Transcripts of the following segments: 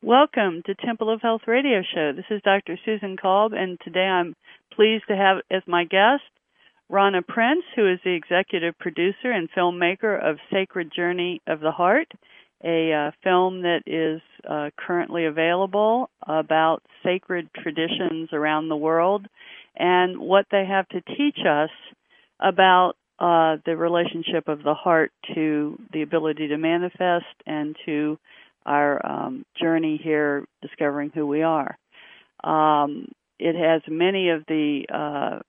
Welcome to Temple of Health Radio Show. This is Dr. Susan Kolb, and today I'm pleased to have as my guest Rana Prince, who is the executive producer and filmmaker of Sacred Journey of the Heart, a film that is currently available about sacred traditions around the world and what they have to teach us about the relationship of the heart to the ability to manifest and to our journey here discovering who we are. It has many of the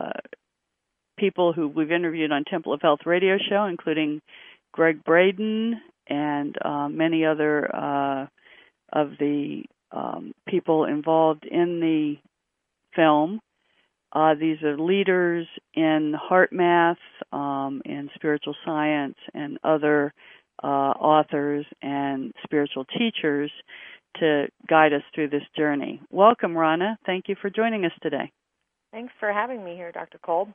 people who we've interviewed on Temple of Health Radio Show, including Greg Braden and many other of the people involved in the film. These are leaders in heart math, in spiritual science, and other authors and spiritual teachers to guide us through this journey. Welcome, Rana. Thank you for joining us today. Thanks for having me here, Dr. Kolb.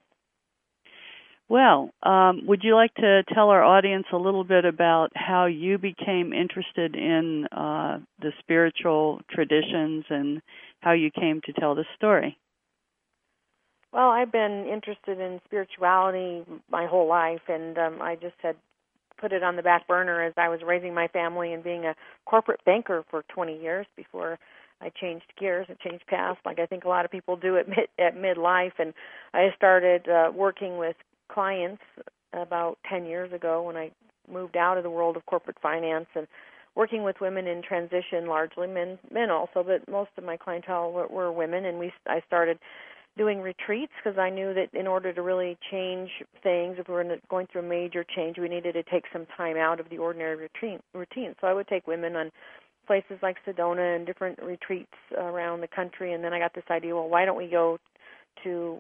Well, would you like to tell our audience a little bit about how you became interested in the spiritual traditions and how you came to tell this story? Well, I've been interested in spirituality my whole life, and I just had put it on the back burner as I was raising my family and being a corporate banker for 20 years before I changed gears and changed paths, like I think a lot of people do at midlife. And I started working with clients about 10 years ago when I moved out of the world of corporate finance and working with women in transition, largely men also, but most of my clientele were women. And I started doing retreats because I knew that in order to really change things, if we were going through a major change, we needed to take some time out of the ordinary routine. So I would take women on places like Sedona and different retreats around the country, and then I got this idea, well, why don't we go to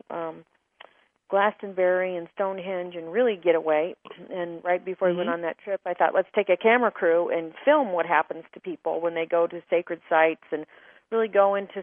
Glastonbury and Stonehenge and really get away? And right before we went on that trip, I thought, let's take a camera crew and film what happens to people when they go to sacred sites and really go into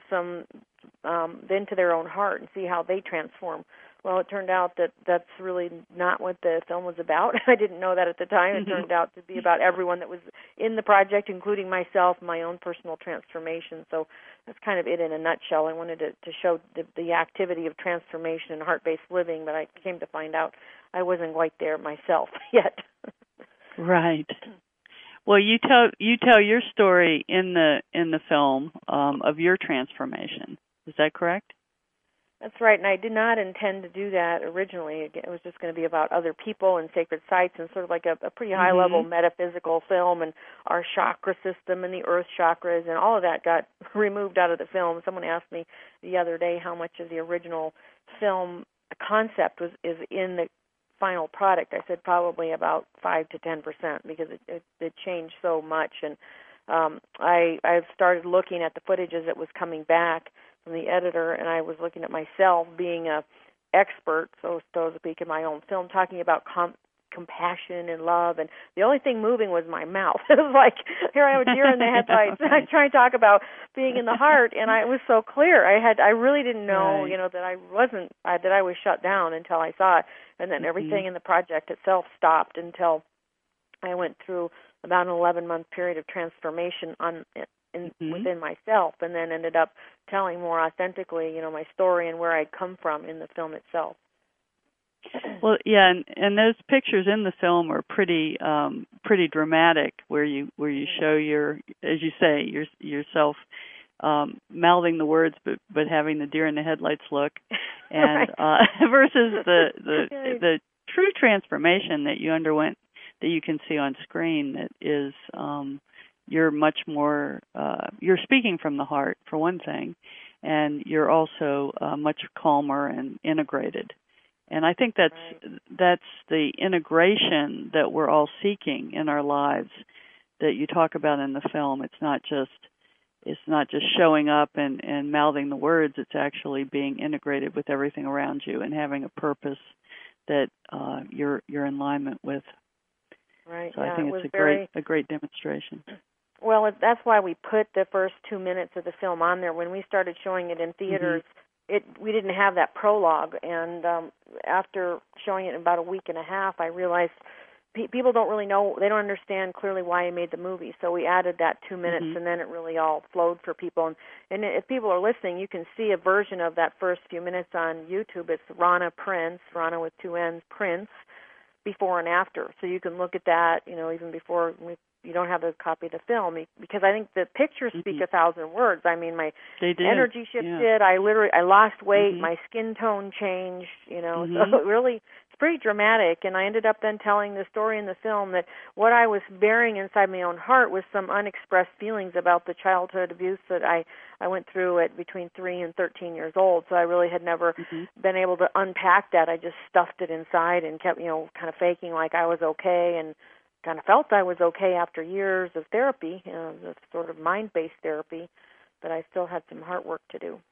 into their own heart and see how they transform. Well, it turned out that that's really not what the film was about. I didn't know that at the time. It turned out to be about everyone that was in the project, including myself, my own personal transformation. So that's kind of it in a nutshell. I wanted to show the activity of transformation and heart-based living, but I came to find out I wasn't quite there myself yet. Right. Well, you tell your story in the film of your transformation. Is that correct? That's right, and I did not intend to do that originally. It was just going to be about other people and sacred sites and sort of like a pretty high-level metaphysical film and our chakra system and the earth chakras, and all of that got removed out of the film. Someone asked me the other day how much of the original film concept is in the final product. I said probably about 5 to 10% because it changed so much. And I've started looking at the footage as it was coming back from the editor, and I was looking at myself being a expert, so to speak, in my own film, talking about compassion and love, and the only thing moving was my mouth. It was like, here I am, a deer in the headlights. I try to talk about being in the heart, and it was so clear. I really didn't know, that I was shut down until I saw it, and then everything in the project itself stopped until I went through about an 11-month period of transformation within myself, and then ended up telling more authentically, my story and where I'd come from in the film itself. Well, yeah, and those pictures in the film are pretty dramatic, where you show your, as you say, yourself mouthing the words, but having the deer in the headlights look, and versus the true transformation that you underwent, that you can see on screen. That is, you're much more, you're speaking from the heart, for one thing, and you're also much calmer and integrated. And I think that's the integration that we're all seeking in our lives that you talk about in the film. It's not just showing up and mouthing the words. It's actually being integrated with everything around you and having a purpose that you're in alignment with. Right. So I think it's a great demonstration. Well, that's why we put the first 2 minutes of the film on there. When we started showing it in theaters, we didn't have that prologue, and after showing it in about a week and a half, I realized people don't really know, they don't understand clearly why he made the movie. So we added that 2 minutes, and then it really all flowed for people. And if people are listening, you can see a version of that first few minutes on YouTube. It's Rana Prince, Rana with 2 N's, Prince, before and after. So you can look at that, even before you don't have a copy of the film, because I think the pictures speak 1,000 words. I mean, my energy shifted. I lost weight. My skin tone changed. So it really, it's pretty dramatic. And I ended up then telling the story in the film that what I was bearing inside my own heart was some unexpressed feelings about the childhood abuse that I went through at between 3 and 13 years old. So I really had never been able to unpack that. I just stuffed it inside and kept, kind of faking like I was okay, and kind of felt I was okay after years of therapy, the sort of mind-based therapy, but I still had some heart work to do.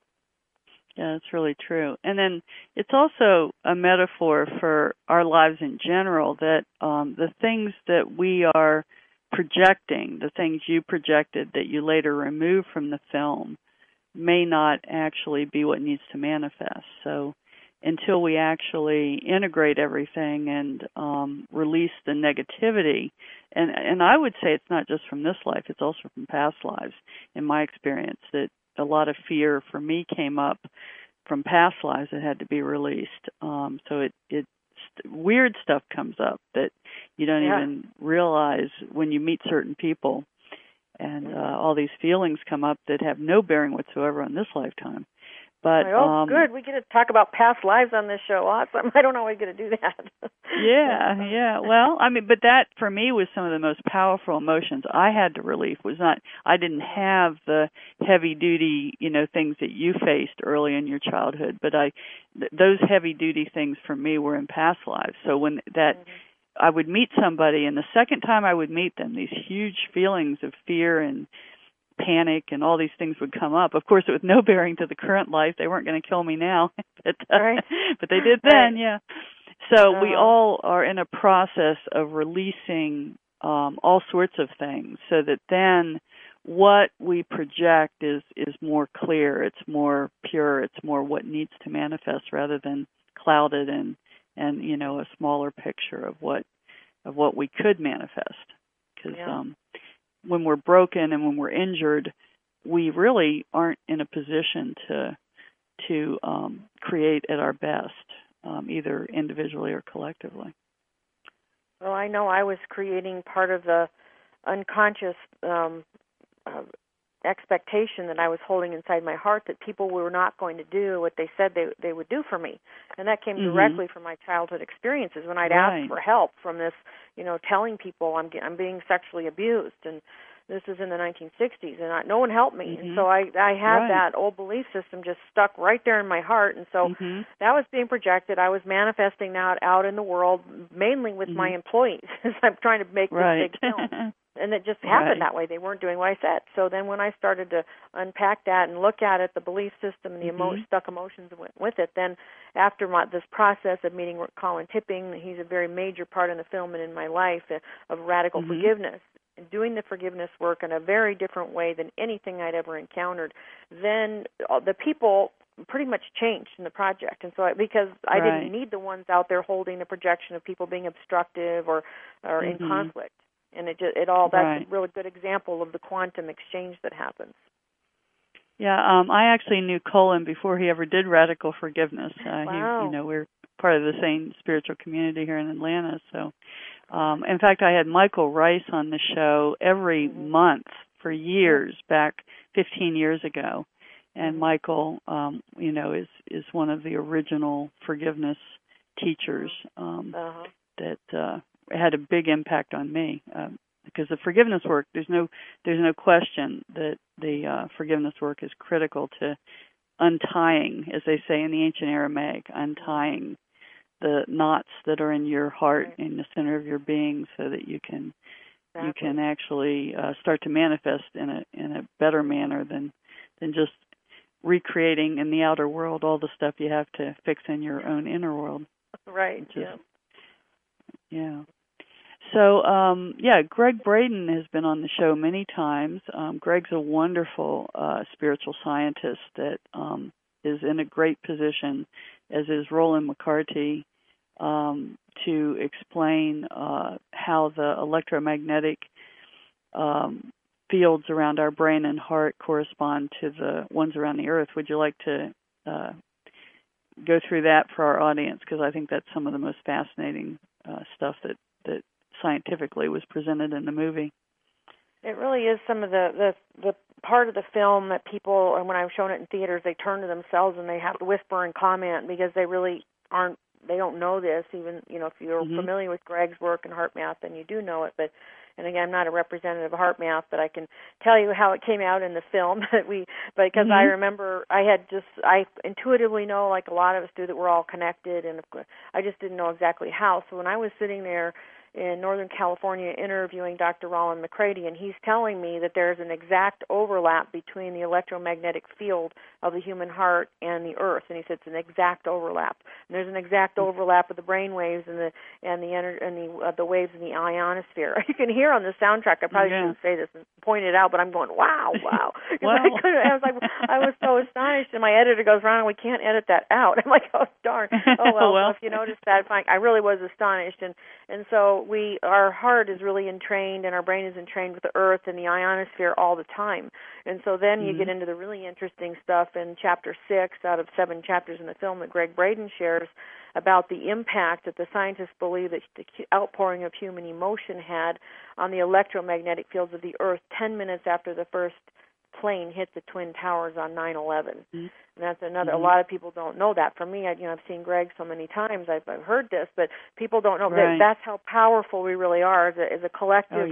Yeah, that's really true. And then it's also a metaphor for our lives in general, that the things that we are projecting, the things you projected that you later remove from the film, may not actually be what needs to manifest. So until we actually integrate everything and release the negativity, and I would say it's not just from this life, it's also from past lives, in my experience, that a lot of fear for me came up from past lives that had to be released. So weird stuff comes up that you don't even realize when you meet certain people, and all these feelings come up that have no bearing whatsoever on this lifetime. But good. We get to talk about past lives on this show. Awesome. I don't always get to do that. Yeah. Well, I mean, but that for me was some of the most powerful emotions I had to relieve. I didn't have the heavy duty, things that you faced early in your childhood, but those heavy duty things for me were in past lives. So when I would meet somebody, and the second time I would meet them, these huge feelings of fear and panic and all these things would come up. Of course, it was no bearing to the current life. They weren't going to kill me now, but they did then, yeah. So we all are in a process of releasing all sorts of things, so that then what we project is more clear, it's more pure, it's more what needs to manifest, rather than clouded and a smaller picture of what we could manifest. Because when we're broken and when we're injured, we really aren't in a position to create at our best, either individually or collectively. Well, I know I was creating part of the unconscious expectation that I was holding inside my heart, that people were not going to do what they said they would do for me. And that came directly from my childhood experiences, when I'd ask for help from this, telling people I'm being sexually abused. And this is in the 1960s, and no one helped me. And so I had that old belief system just stuck right there in my heart. And so that was being projected. I was manifesting that out in the world, mainly with my employees, as I'm trying to make this big film. And it just happened that way. They weren't doing what I said. So then when I started to unpack that and look at it, the belief system and the stuck emotions that went with it, then after this process of meeting Colin Tipping, he's a very major part in the film and in my life, of radical forgiveness, and doing the forgiveness work in a very different way than anything I'd ever encountered, then the people pretty much changed in the project. And so because I didn't need the ones out there holding the projection of people being obstructive or in conflict. And that's a really good example of the quantum exchange that happens. Yeah, I actually knew Colin before he ever did radical forgiveness. We're part of the same spiritual community here in Atlanta. So, in fact, I had Michael Rice on the show every month for years, back 15 years ago. And Michael, is one of the original forgiveness teachers that had a big impact on me, because the forgiveness work, there's no question that the forgiveness work is critical to untying, as they say in the ancient Aramaic, untying the knots that are in your heart, in the center of your being, so that you can actually start to manifest in a better manner than just recreating in the outer world all the stuff you have to fix in your own inner world. Right. Yeah. So, Gregg Braden has been on the show many times. Gregg's a wonderful spiritual scientist that is in a great position, as is Roland McCarty, to explain how the electromagnetic fields around our brain and heart correspond to the ones around the Earth. Would you like to go through that for our audience? Because I think that's some of the most fascinating stuff that scientifically was presented in the movie. It really is some of the part of the film that people, and when I've shown it in theaters, they turn to themselves and they have to whisper and comment because they really aren't, they don't know this. Even, if you're familiar with Greg's work and HeartMath, then you do know it. But, and again, I'm not a representative of HeartMath, but I can tell you how it came out in the film because I remember I intuitively know, like a lot of us do, that we're all connected, and I just didn't know exactly how. So when I was sitting there in Northern California interviewing Dr. Roland McCready, and he's telling me that there's an exact overlap between the electromagnetic field of the human heart and the Earth, and he said it's an exact overlap. And there's an exact overlap of the brain waves and the waves in the ionosphere. You can hear on the soundtrack. I probably shouldn't say this and point it out, but I'm going, wow. Wow. I was so astonished, and my editor goes, Ron, we can't edit that out. I'm like, oh darn. Oh well. Well. So if you noticed that, fine. I really was astonished, and so our heart is really entrained and our brain is entrained with the Earth and the ionosphere all the time. And so then you get into the really interesting stuff in Chapter 6 out of 7 chapters in the film that Gregg Braden shares about the impact that the scientists believe that the outpouring of human emotion had on the electromagnetic fields of the Earth 10 minutes after the first plane hit the Twin Towers on 9/11. And that's another. A lot of people don't know that. For me, I've seen Greg so many times. I've heard this, but people don't know that that's how powerful we really are as a collective.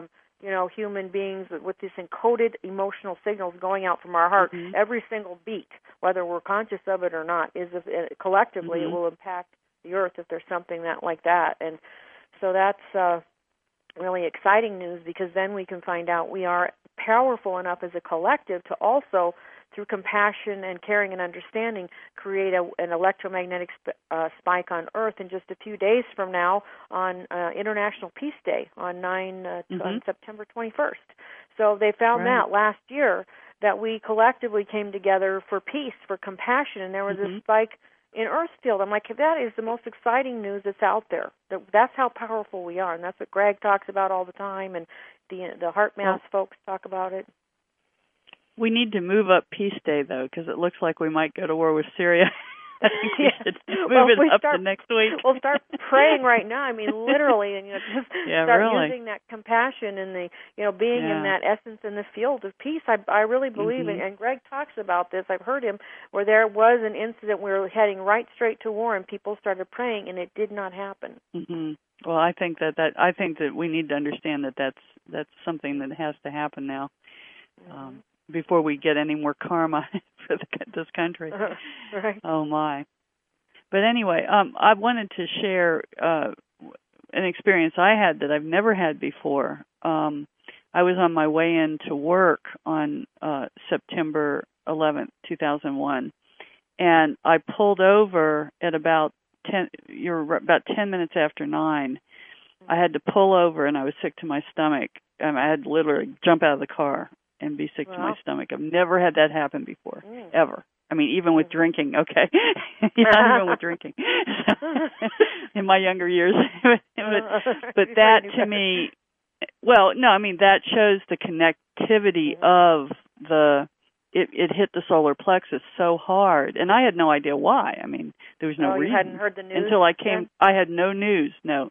Human beings with this encoded emotional signals going out from our heart every single beat, whether we're conscious of it or not, collectively it will impact the Earth if there's something like that. And so that's really exciting news, because then we can find out we are powerful enough as a collective to also, through compassion and caring and understanding, create an electromagnetic spike on Earth in just a few days from now on International Peace Day on September 21st. So they found that last year, that we collectively came together for peace, for compassion, and there was a spike in Earth's field. I'm like, that is the most exciting news that's out there. That's how powerful we are, and that's what Greg talks about all the time, and the HeartMath folks talk about it. We need to move up Peace Day, though, because it looks like we might go to war with Syria. I think we should move it up to next week. We'll start praying right now. I mean, literally, and start using that compassion and the being in that essence in the field of peace. I really believe in, and Greg talks about this. I've heard him where there was an incident where we were heading right straight to war, and people started praying, and it did not happen. Well, I think that we need to understand that that's something that has to happen now. Before we get any more karma for this country. Right. Oh, my. But anyway, I wanted to share an experience I had that I've never had before. I was on my way into work on September 11th, 2001, and I pulled over at about 10 minutes after 9. I had to pull over, and I was sick to my stomach. I had to literally jump out of the car and be sick to my stomach. I've never had that happen before, ever. I mean, even with drinking, okay? Even with drinking. In my younger years. but that to me, that shows the connectivity of it hit the solar plexus so hard. And I had no idea why. I mean, there was no reason. You hadn't heard the news? Until I came, I had no news, no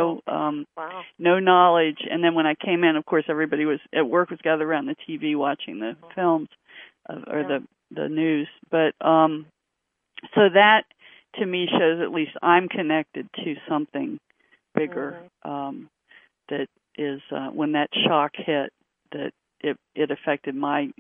knowledge. And then when I came in, of course, everybody was at work, was gathered around the TV watching the films or the news. But so that, to me, shows at least I'm connected to something bigger that is, when that shock hit, that it affected my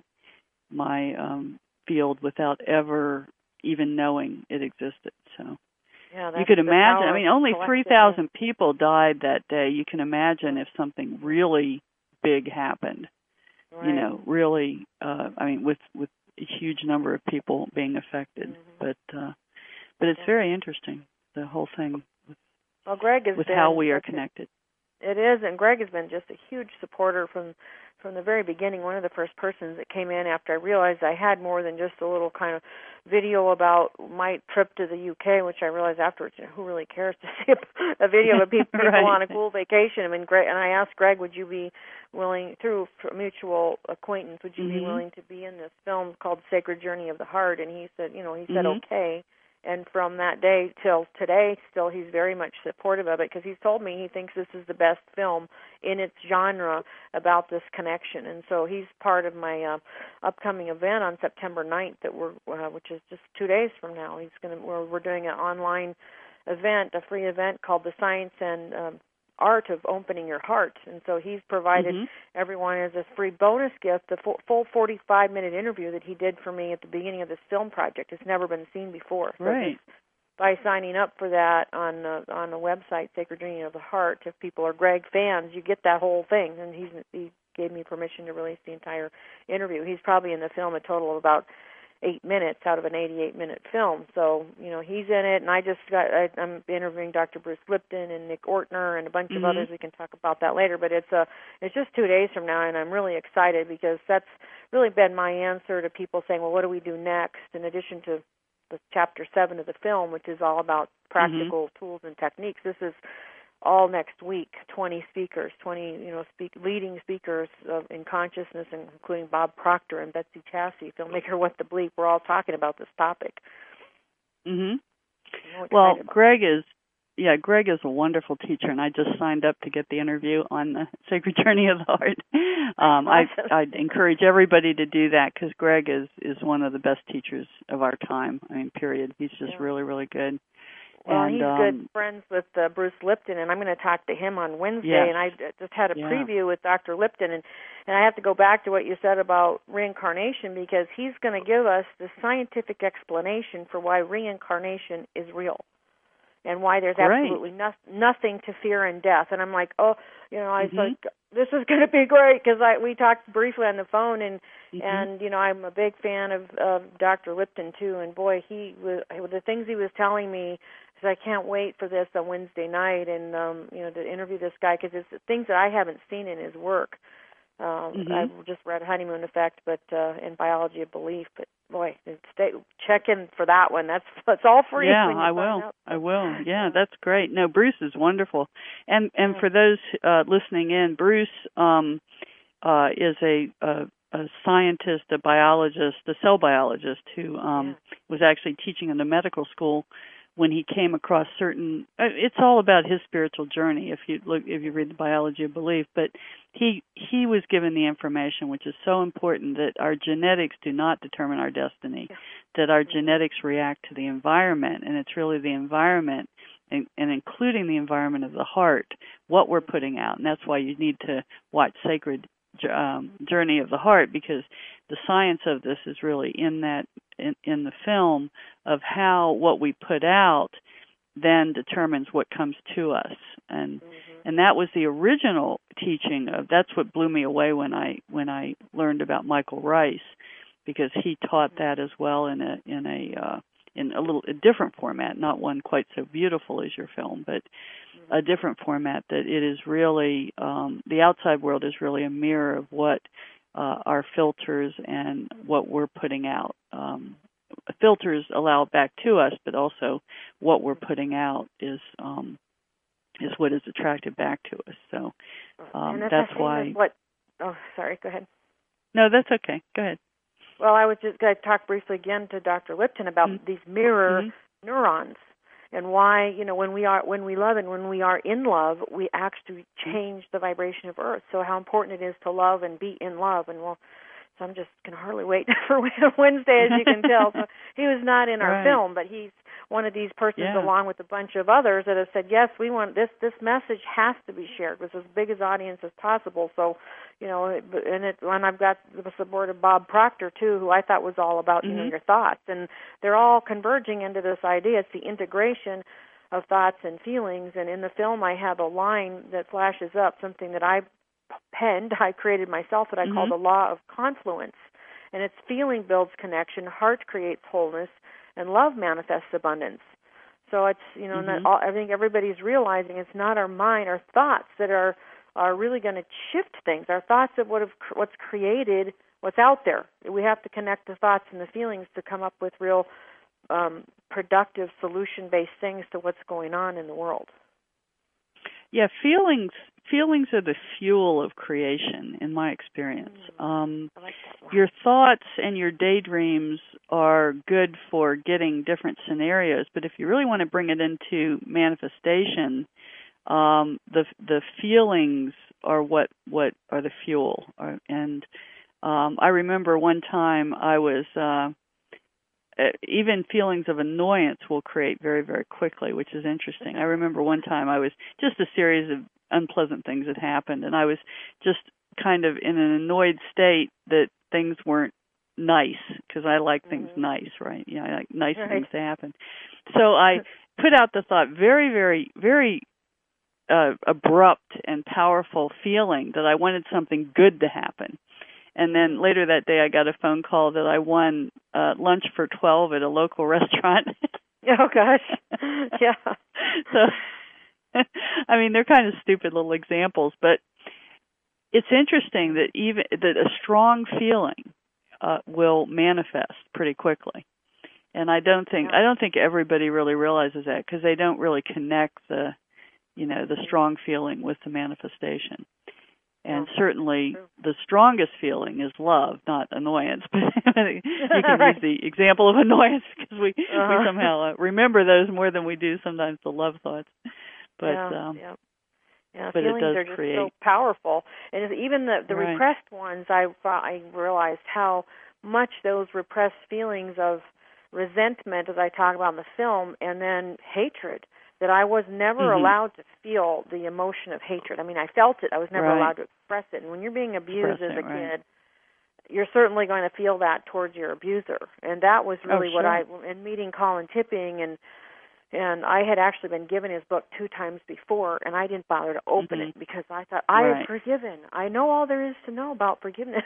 field without ever even knowing it existed. So you could imagine. I mean, only 3,000 people died that day. You can imagine if something really big happened. Right. Really. I mean, with a huge number of people being affected. But it's very interesting, the whole thing. Well, Greg is with how we are connected. It is, and Greg has been just a huge supporter from the very beginning. One of the first persons that came in after I realized I had more than just a little kind of video about my trip to the UK, which I realized afterwards, who really cares to see a video of people right. on a cool vacation? I mean, Greg, and I asked Greg, would you be willing, through a mutual acquaintance, would you be willing to be in this film called Sacred Journey of the Heart? And he said, said okay. And from that day till today, still he's very much supportive of it, because he's told me he thinks this is the best film in its genre about this connection. And so he's part of my upcoming event on September 9th that which is just 2 days from now. We're doing an online event, a free event called The Science and Art of Opening Your Heart. And so he's provided everyone as a free bonus gift the full 45-minute interview that he did for me at the beginning of this film project. It's never been seen before. So right. By signing up for that on the website, Sacred Journey of the Heart, if people are Greg fans, you get that whole thing. And he gave me permission to release the entire interview. He's probably in the film a total of about 8 minutes out of an 88-minute film. So, he's in it, and I'm interviewing Dr. Bruce Lipton and Nick Ortner and a bunch of others. We can talk about that later, but it's just 2 days from now, and I'm really excited because that's really been my answer to people saying, well, what do we do next? In addition to the Chapter 7 of the film, which is all about practical tools and techniques, this is all next week, 20 speakers, leading speakers in consciousness, including Bob Proctor and Betsy Chassey, filmmaker What the Bleep. We're all talking about this topic. Well, Greg is a wonderful teacher, and I just signed up to get the interview on the Sacred Journey of the Heart. I'd encourage everybody to do that, because Greg is one of the best teachers of our time. I mean, period. He's just really, really good. Well, he's good friends with Bruce Lipton, and I'm going to talk to him on Wednesday. Yes. And I just had a preview with Dr. Lipton, and I have to go back to what you said about reincarnation, because he's going to give us the scientific explanation for why reincarnation is real and why there's absolutely nothing to fear in death. And I'm like, I was like, this is going to be great, because we talked briefly on the phone, and I'm a big fan of Dr. Lipton too. And boy, the things he was telling me, so I can't wait for this on Wednesday night, and to interview this guy, because it's things that I haven't seen in his work. I've just read Honeymoon Effect, but in Biology of Belief. But boy, check in for that one. That's all free. Yeah, I will. Yeah, that's great. No, Bruce is wonderful, and for those listening in, Bruce is a scientist, a biologist, a cell biologist who was actually teaching in the medical school when he came across certain. It's all about his spiritual journey. If you read the Biology of Belief, but he was given the information, which is so important, that our genetics do not determine our destiny, that our genetics react to the environment, and it's really the environment, and including the environment of the heart, what we're putting out, and that's why you need to watch Sacred Journey of the Heart, because the science of this is really in the film of how what we put out then determines what comes to us, and that was the original teaching of. That's what blew me away when I learned about Michael Rice, because he taught that as well in a different format, not one quite so beautiful as your film, but a different format, that it is really the outside world is really a mirror of what our filters and what we're putting out. Filters allow it back to us, but also what we're putting out is what is attracted back to us. So that's why. Oh, sorry. Go ahead. No, that's okay. Go ahead. Well, I was just going to talk briefly again to Dr. Lipton about these mirror neurons, and why, when we love and when we are in love, we actually change the vibration of Earth. So how important it is to love and be in love. And so I'm just can hardly wait for Wednesday, as you can tell. So he was not in our film, but he's one of these persons, along with a bunch of others, that have said, yes, we want this message has to be shared with as big an audience as possible. So, and I've got the support of Bob Proctor too, who I thought was all about your thoughts, and they're all converging into this idea. It's the integration of thoughts and feelings. And in the film, I have a line that flashes up, something that I created myself, that I call the law of confluence. And it's feeling builds connection, heart creates wholeness, and love manifests abundance. So it's, I think everybody's realizing it's not our mind, our thoughts that are really going to shift things. Our thoughts of what's created what's out there. We have to connect the thoughts and the feelings to come up with real productive, solution-based things to what's going on in the world. Yeah, feelings are the fuel of creation, in my experience. I like that one. Your thoughts and your daydreams are good for getting different scenarios, but if you really want to bring it into manifestation, the feelings are what are the fuel. And I remember one time I was even feelings of annoyance will create very, very quickly, which is interesting. I remember one time I was just a series of unpleasant things that happened, and I was just kind of in an annoyed state that things weren't nice, because I like things nice, right? Yeah, I like nice things to happen. So I put out the thought, very, very, very abrupt and powerful feeling that I wanted something good to happen. And then later that day, I got a phone call that I won lunch for 12 at a local restaurant. Oh, gosh. Yeah. So, I mean, they're kind of stupid little examples, but it's interesting that a strong feeling will manifest pretty quickly. And I don't think everybody really realizes that, because they don't really connect the strong feeling with the manifestation. And certainly the strongest feeling is love, not annoyance. But you can use the example of annoyance, because we somehow remember those more than we do sometimes the love thoughts. But but feelings it does are just create so powerful. And even the repressed ones, I realized how much those repressed feelings of resentment, as I talk about in the film, and then hatred, that I was never allowed to feel the emotion of hatred. I mean, I felt it. I was never allowed to express it. And when you're being abused as a kid, you're certainly going to feel that towards your abuser. And that was really what in meeting Colin Tipping, and I had actually been given his book 2 times before, and I didn't bother to open it, because I thought, I am forgiven. I know all there is to know about forgiveness.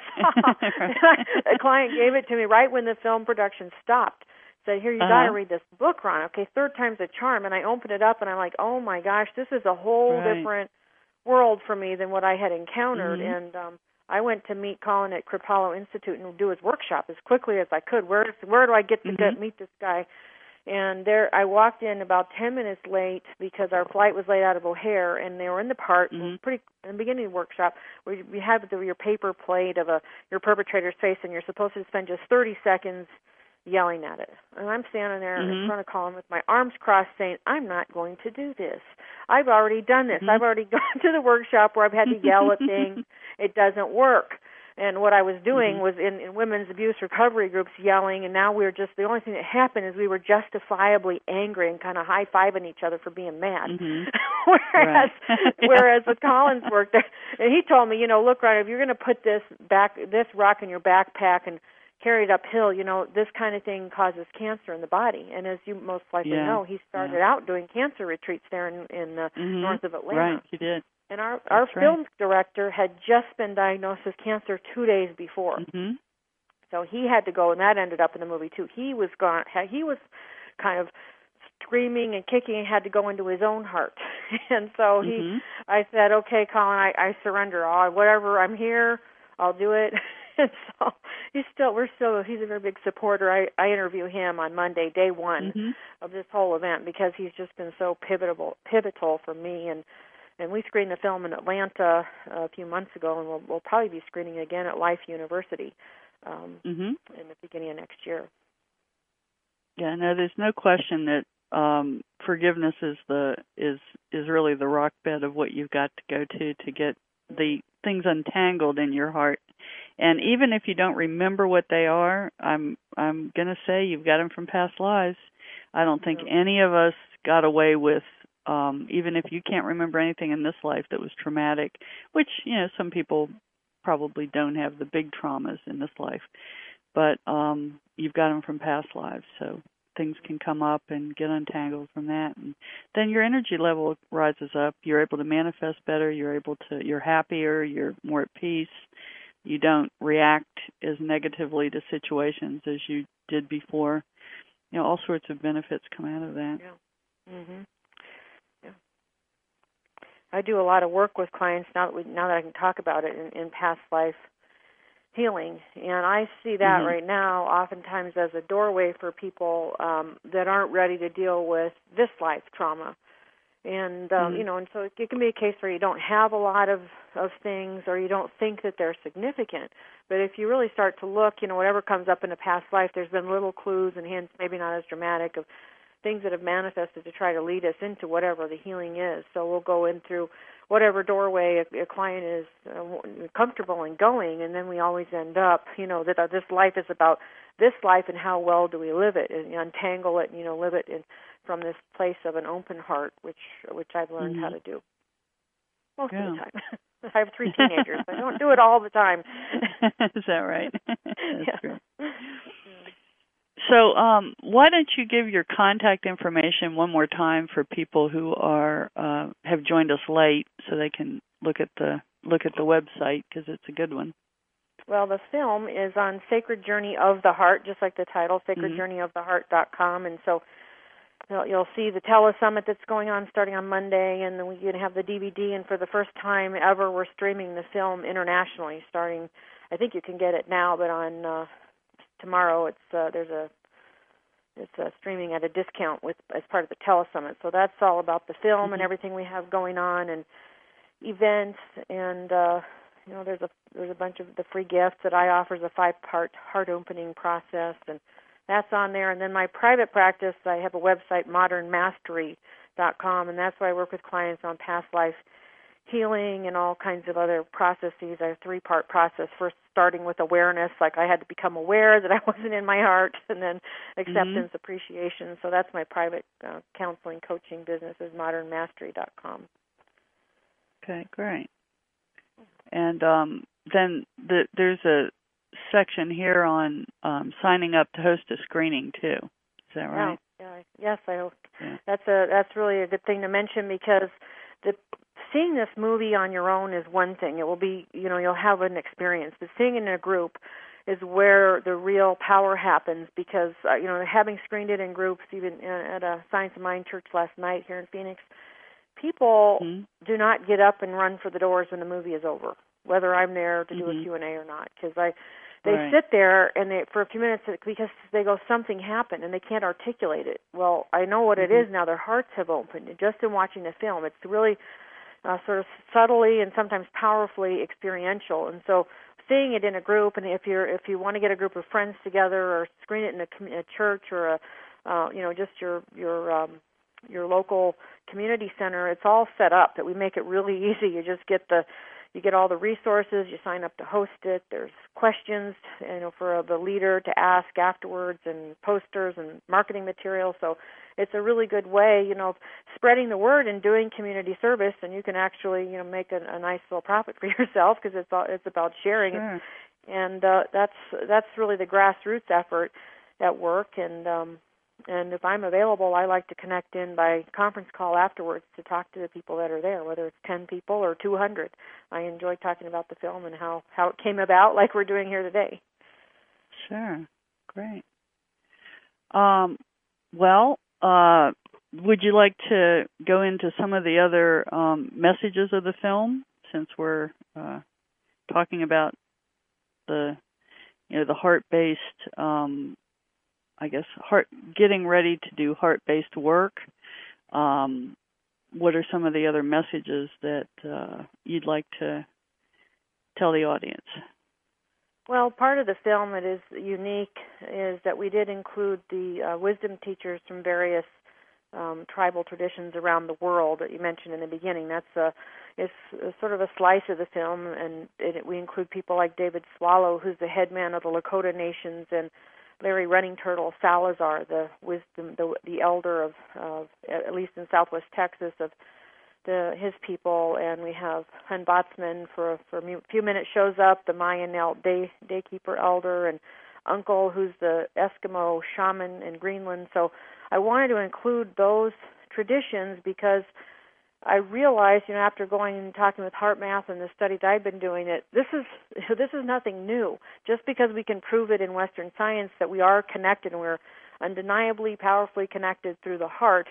A client gave it to me right when the film production stopped. Said, here, you got to read this book, Ron. Okay, 3rd time's a charm. And I opened it up, and I'm like, oh, my gosh, this is a whole different world for me than what I had encountered. And I went to meet Colin at Kripalu Institute and do his workshop as quickly as I could. Where do I get to meet this guy? And there, I walked in about 10 minutes late, because our flight was late out of O'Hare, and they were in the part, pretty in the beginning of the workshop, where you have your paper plate of your perpetrator's face, and you're supposed to spend just 30 seconds yelling at it. And I'm standing there in front of Colin with my arms crossed saying, I'm not going to do this. I've already done this. I've already gone to the workshop where I've had to yell at things. It doesn't work. And what I was doing was in women's abuse recovery groups yelling, and now the only thing that happened is we were justifiably angry and kind of high-fiving each other for being mad. Whereas with Colin's work, and he told me, look, Ron, if you're going to put this rock in your backpack and carry it uphill, this kind of thing causes cancer in the body. And as you most likely know, he started out doing cancer retreats there in north of Atlanta. Right, he did. And our film director had just been diagnosed with cancer 2 days before. So he had to go, and that ended up in the movie too. He was gone. He was kind of screaming and kicking and had to go into his own heart. And so I said, okay, Colin, I surrender. Whatever, I'm here. I'll do it. And so he's a very big supporter. I interview him on Monday, day 1 of this whole event, because he's just been so pivotal for me. And we screened the film in Atlanta a few months ago, and we'll probably be screening again at Life University in the beginning of next year. Yeah, no, there's no question that forgiveness is really the rock bed of what you've got to go to get the things untangled in your heart. And even if you don't remember what they are, I'm going to say you've got them from past lives. I don't think any of us got away with, even if you can't remember anything in this life that was traumatic, which, some people probably don't have the big traumas in this life, but you've got them from past lives, so things can come up and get untangled from that, and then your energy level rises up. You're able to manifest better. You're happier. You're more at peace. You don't react as negatively to situations as you did before. All sorts of benefits come out of that. Yeah. Mhm. Yeah. I do a lot of work with clients now that I can talk about it in past life healing, and I see that right now oftentimes as a doorway for people that aren't ready to deal with this life trauma. And and so it can be a case where you don't have a lot of things, or you don't think that they're significant. But if you really start to look, whatever comes up in a past life, there's been little clues and hints, maybe not as dramatic, of things that have manifested to try to lead us into whatever the healing is. So we'll go in through whatever doorway a client is comfortable in going, and then we always end up, that this life is about this life and how well do we live it, and untangle it, and live it from this place of an open heart, which I've learned how to do most of the time. I have 3 teenagers. I don't do it all the time. Is that right? That's great. So why don't you give your contact information one more time for people who are have joined us late, so they can look at the website, because it's a good one. Well, the film is on Sacred Journey of the Heart, just like the title, sacredjourneyoftheheart.com, and so you'll see the telesummit that's going on starting on Monday, and then we're going to have the DVD, and for the first time ever, we're streaming the film internationally, starting, I think you can get it now, but on tomorrow it's streaming at a discount as part of the telesummit. So that's all about the film and everything we have going on, and events, and there's a bunch of the free gifts that I offer as a 5-part heart opening process, and that's on there. And then my private practice, I have a website, modernmastery.com, and that's where I work with clients on past life healing and all kinds of other processes. I have a 3-part process, first starting with awareness, like I had to become aware that I wasn't in my heart, and then acceptance, appreciation. So that's my private counseling, coaching business, is modernmastery.com. Okay, great. And then there's a section here on signing up to host a screening too. Is that right? Yes, I hope. Yeah. That's really a good thing to mention, because seeing this movie on your own is one thing. It will be, you'll have an experience. But seeing it in a group is where the real power happens, because, having screened it in groups, even at a Science of Mind church last night here in Phoenix, people do not get up and run for the doors when the movie is over, whether I'm there to do a Q&A or not, because they sit there and for a few minutes, because they go, something happened, and they can't articulate it. Well, I know what it is now. Their hearts have opened, and just in watching the film. It's really sort of subtly and sometimes powerfully experiential. And so seeing it in a group, and if you want to get a group of friends together, or screen it in a church, or just your local community center, it's all set up that we make it really easy. You just get all the resources. You sign up to host it. There's questions, for the leader to ask afterwards, and posters and marketing material. So it's a really good way, spreading the word and doing community service, and you can actually, make a nice little profit for yourself, because it's about sharing. Sure. And that's really the grassroots effort at work. And if I'm available, I like to connect in by conference call afterwards to talk to the people that are there, whether it's 10 people or 200. I enjoy talking about the film and how it came about, like we're doing here today. Sure. Great. Would you like to go into some of the other messages of the film, since we're talking about the heart-based, getting ready to do heart-based work? What are some of the other messages that you'd like to tell the audience? Well, part of the film that is unique is that we did include the wisdom teachers from various tribal traditions around the world that you mentioned in the beginning. It's sort of a slice of the film, and we include people like David Swallow, who's the head man of the Lakota Nations, and Larry Running Turtle Salazar, the elder of at least in Southwest Texas, of his people. And we have Hun Botsman for a few minutes shows up, the Mayan daykeeper elder, and Uncle, who's the Eskimo shaman in Greenland. So I wanted to include those traditions, because I realized, after going and talking with HeartMath and the studies I've been doing, this is nothing new. Just because we can prove it in Western science that we are connected, and we're undeniably, powerfully connected through the heart,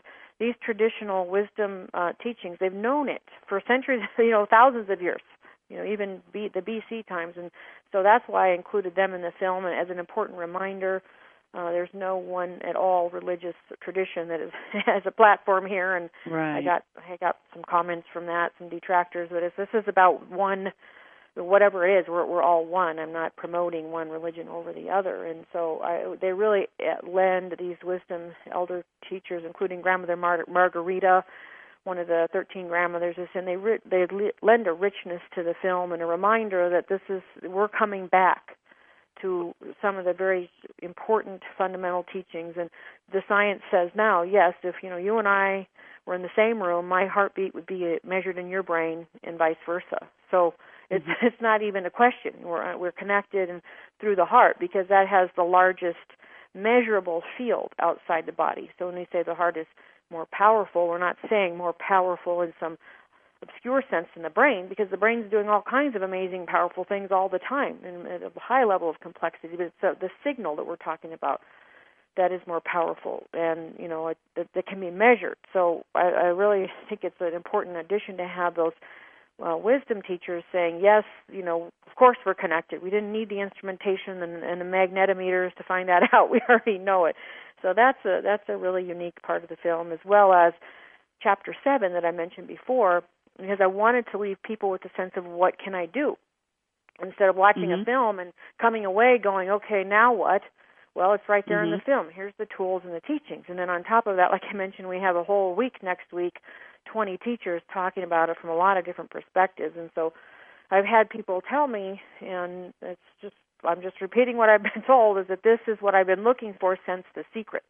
these traditional wisdom teachings, they've known it for centuries, thousands of years, even the BC times. And so that's why I included them in the film as an important reminder. There's no one at all religious tradition that has a platform here, and right. I got some comments from that, some detractors, but this is about one, whatever it is, we're all one. I'm not promoting one religion over the other. And so they really lend, these wisdom elder teachers, including Grandmother Margarita, one of the 13 grandmothers, and they lend a richness to the film and a reminder that we're coming back to some of the very important fundamental teachings. And the science says now, yes, if you and I were in the same room, my heartbeat would be measured in your brain, and vice versa. So it's not even a question. We're connected and through the heart, because that has the largest measurable field outside the body. So when we say the heart is more powerful, we're not saying more powerful in some obscure sense in the brain, because the brain's doing all kinds of amazing, powerful things all the time and at a high level of complexity. But it's the signal that we're talking about that is more powerful, and that can be measured. So I really think it's an important addition to have those wisdom teachers saying, yes, of course we're connected. We didn't need the instrumentation and the magnetometers to find that out. We already know it. So that's a really unique part of the film, as well as Chapter 7 that I mentioned before, because I wanted to leave people with a sense of what can I do, instead of watching a film and coming away going, okay, now what? Well, it's right there in the film. Here's the tools and the teachings. And then on top of that, like I mentioned, we have a whole week next week, 20 teachers talking about it from a lot of different perspectives. And so I've had people tell me, and I'm just repeating what I've been told, is that this is what I've been looking for since The Secret.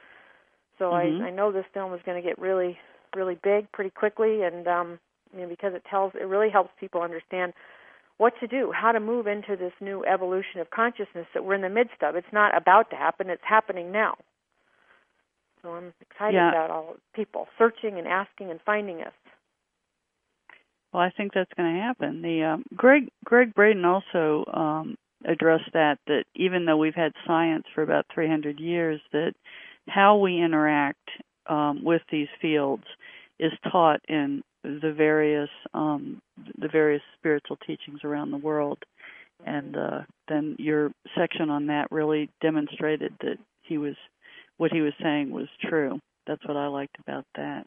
So I know this film is going to get really, really big pretty quickly, and because it really helps people understand what to do, how to move into this new evolution of consciousness that we're in the midst of. It's not about to happen, it's happening now. So I'm excited about all people searching and asking and finding us. Well, I think that's going to happen. The Greg Braden also addressed that even though we've had science for about 300 years, that how we interact with these fields is taught in the various spiritual teachings around the world, and then your section on that really demonstrated that what he was saying was true. That's what I liked about that.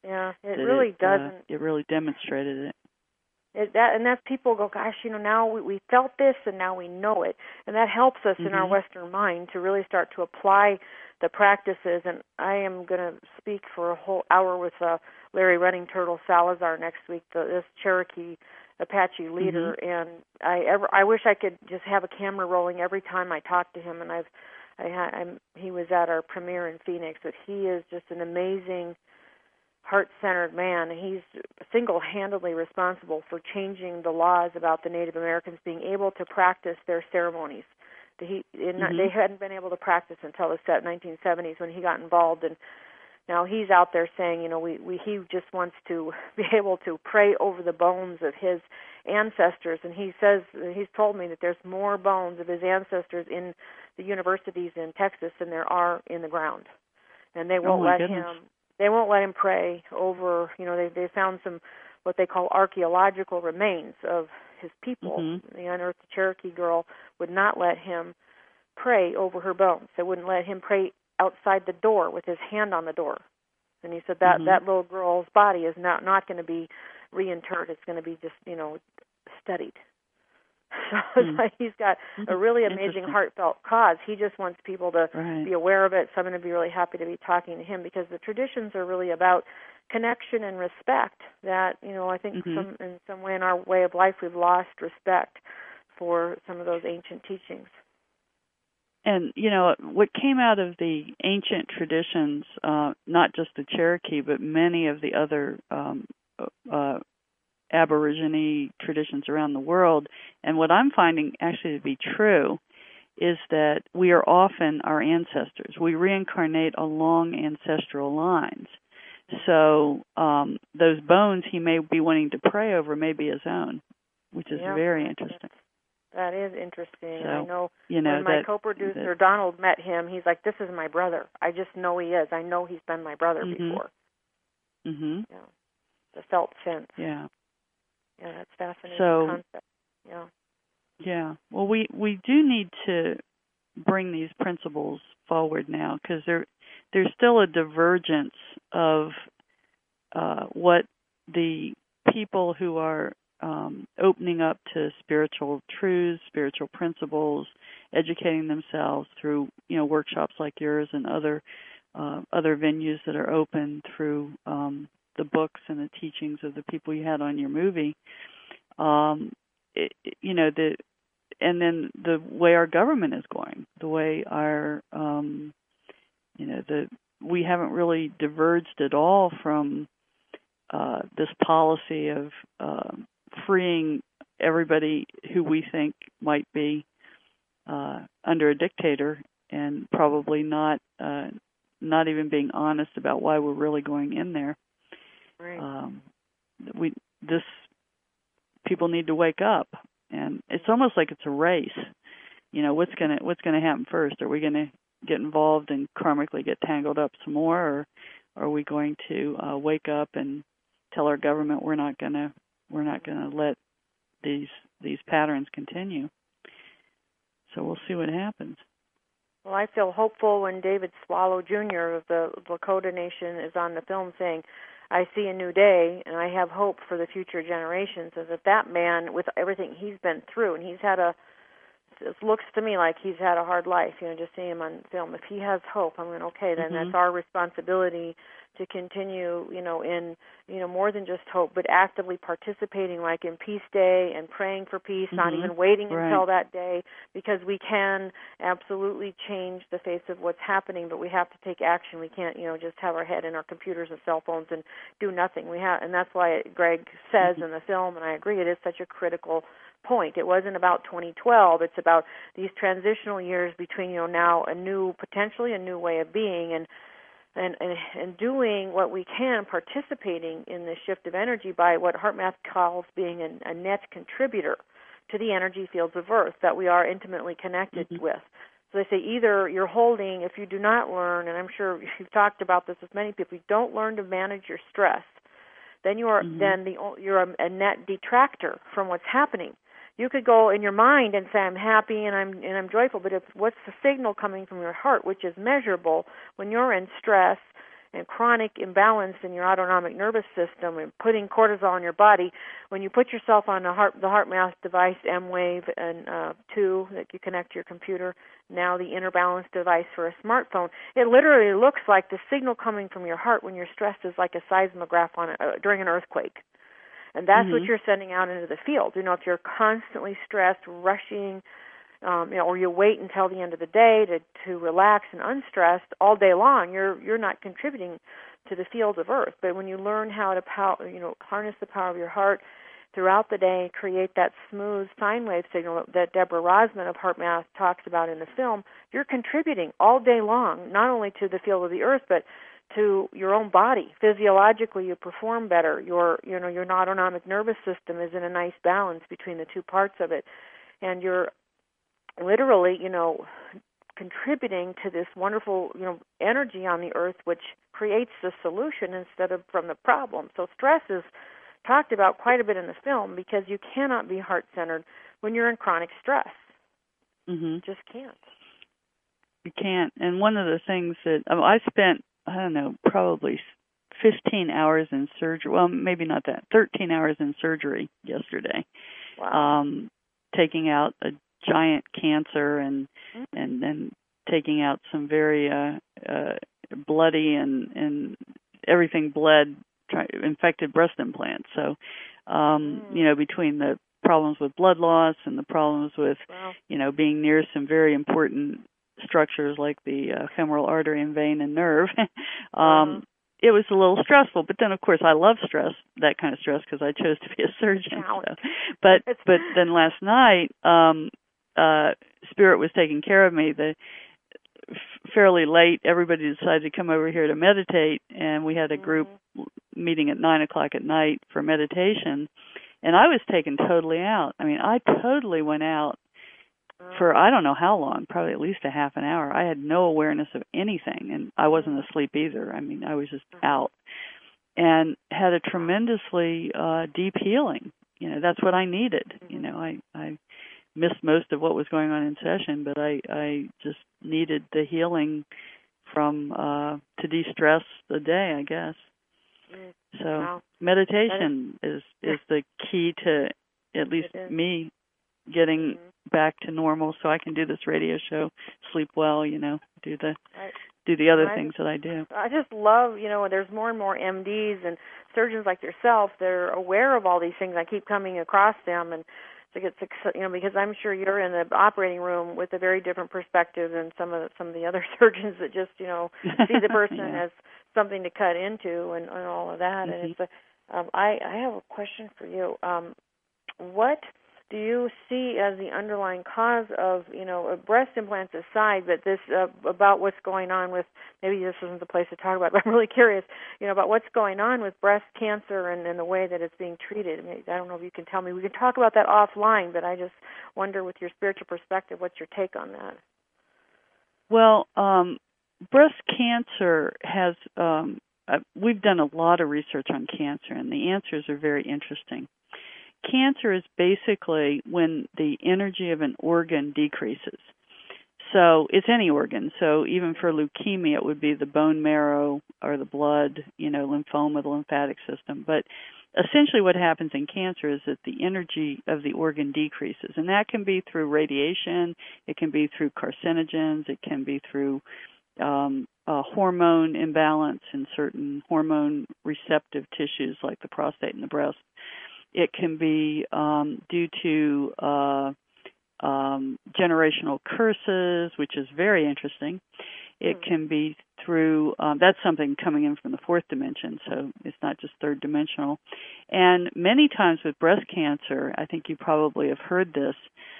It really demonstrated it. And that's people go, gosh, now we felt this and now we know it. And that helps us in our Western mind to really start to apply the practices. And I am going to speak for a whole hour with Larry Running Turtle Salazar next week, this Cherokee Apache leader. And I wish I could just have a camera rolling every time I talk to him. And he was at our premiere in Phoenix, but he is just an amazing, heart-centered man. He's single-handedly responsible for changing the laws about the Native Americans being able to practice their ceremonies. They hadn't been able to practice until the 1970s when he got involved, and now he's out there saying, he just wants to be able to pray over the bones of his ancestors, and he's told me that there's more bones of his ancestors in the universities in Texas than there are in the ground, and they won't let him. They won't let him pray over, they found some what they call archaeological remains of his people. The unearthed Cherokee girl would not let him pray over her bones. They wouldn't let him pray outside the door with his hand on the door. And he said that little girl's body is not going to be reinterred. It's going to be just, studied. So he's got a really amazing heartfelt cause. He just wants people to be aware of it. So I'm going to be really happy to be talking to him, because the traditions are really about connection and respect that, I think in some way in our way of life we've lost respect for some of those ancient teachings. And, what came out of the ancient traditions, not just the Cherokee, but many of the other Aborigine traditions around the world, and what I'm finding actually to be true, is that we are often our ancestors. We reincarnate along ancestral lines. So those bones he may be wanting to pray over may be his own, which is very interesting. That is interesting. So, I know when my co-producer Donald met him, he's like, this is my brother. I just know he is. I know he's been my brother before. Mhm. Yeah. The felt sense. Yeah. Yeah, that's fascinating concept. Yeah. Yeah. Well, we do need to bring these principles forward now, because there's still a divergence of what the people who are opening up to spiritual truths, spiritual principles, educating themselves through workshops like yours and other venues that are open through the books and the teachings of the people you had on your movie. And then the way our government is going, the way our we haven't really diverged at all from this policy of freeing everybody who we think might be under a dictator, and probably not even being honest about why we're really going in there. Right. People need to wake up, and it's almost like it's a race. What's gonna happen first? Are we gonna get involved and karmically get tangled up some more, or are we going to wake up and tell our government we're not gonna let these patterns continue? So we'll see what happens. Well, I feel hopeful when David Swallow Jr. of the Lakota Nation is on the film saying, "I see a new day, and I have hope for the future generations." As if that man, with everything he's been through, and it looks to me like he's had a hard life, just seeing him on film. If he has hope, I'm going, okay, then that's our responsibility to continue, in, more than just hope, but actively participating, like in Peace Day and praying for peace, not even waiting until that day, because we can absolutely change the face of what's happening, but we have to take action. We can't, just have our head in our computers and cell phones and do nothing. And that's why Greg says in the film, and I agree, it is such a critical point. It wasn't about 2012. It's about these transitional years between, now potentially a new way of being, and doing what we can, participating in the shift of energy by what HeartMath calls being a net contributor to the energy fields of Earth that we are intimately connected with. So they say either you're holding, if you do not learn, and I'm sure you've talked about this with many people, if you don't learn to manage your stress, then you're a net detractor from what's happening. You could go in your mind and say, I'm happy and I'm joyful, but what's the signal coming from your heart, which is measurable when you're in stress and chronic imbalance in your autonomic nervous system and putting cortisol in your body? When you put yourself on the HeartMath device, M-Wave and 2 that you connect to your computer, now the Inner Balance device for a smartphone, it literally looks like the signal coming from your heart when you're stressed is like a seismograph during an earthquake. And that's what you're sending out into the field. If you're constantly stressed, rushing, or you wait until the end of the day to relax and unstressed all day long, you're not contributing to the field of Earth. But when you learn how to harness the power of your heart throughout the day, create that smooth sine wave signal that Deborah Rosman of HeartMath talks about in the film, you're contributing all day long, not only to the field of the Earth, but to your own body. Physiologically, you perform better. Your autonomic nervous system is in a nice balance between the two parts of it, and you're literally, contributing to this wonderful, energy on the Earth, which creates the solution instead of from the problem. So stress is talked about quite a bit in the film, because you cannot be heart-centered when you're in chronic stress. You just can't. You can't. And one of the things that I spent, probably 15 hours in surgery. Well, maybe not that. 13 hours in surgery yesterday. Wow. Taking out a giant cancer and then taking out some very bloody and everything bled infected breast implants. So, between the problems with blood loss and the problems with, being near some very important structures like the femoral artery and vein and nerve, it was a little stressful. But then, of course, I love stress, that kind of stress, because I chose to be a surgeon. So. But then last night, Spirit was taking care of me. Fairly late, everybody decided to come over here to meditate, and we had a group meeting at 9:00 at night for meditation, and I was taken totally out. I mean, I totally went out for I don't know how long, probably at least a half an hour. I had no awareness of anything, and I wasn't asleep either. I mean, I was just out. and had a tremendously deep healing. That's what I needed. I missed most of what was going on in session, but I just needed the healing from to de-stress the day, I guess. So meditation is the key to at least me getting back to normal, so I can do this radio show, sleep well, do the other things that I do. I just love, there's more and more MDs and surgeons like yourself that are aware of all these things. I keep coming across them, and because I'm sure you're in the operating room with a very different perspective than some of the other surgeons that just see the person as something to cut into and all of that. And it's I have a question for you. What do you see as the underlying cause of breast implants aside, but this about what's going on with, maybe this isn't the place to talk about, but I'm really curious about what's going on with breast cancer and the way that it's being treated. I don't know if you can tell me. We can talk about that offline, but I just wonder, with your spiritual perspective, what's your take on that? Well, breast cancer has we've done a lot of research on cancer, and the answers are very interesting. Cancer is basically when the energy of an organ decreases. So it's any organ. So even for leukemia, it would be the bone marrow or the blood, lymphoma, the lymphatic system. But essentially what happens in cancer is that the energy of the organ decreases. And that can be through radiation. It can be through carcinogens. It can be through hormone imbalance in certain hormone receptive tissues like the prostate and the breast. It can be due to generational curses, which is very interesting. It can be through, that's something coming in from the fourth dimension, so it's not just third dimensional. And many times with breast cancer, I think you probably have heard this,